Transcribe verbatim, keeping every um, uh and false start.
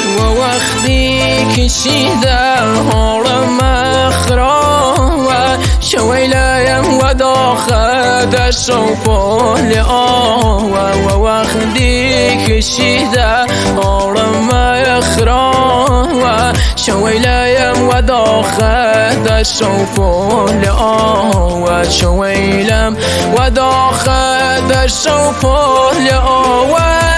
ووقتی کشیده هارم اخرا شویلیم و داخل شوفال آه و وقتی کشیده هارم اخرا شویلیم و داخل شوفال آه و شویلم و داخل شوفال آه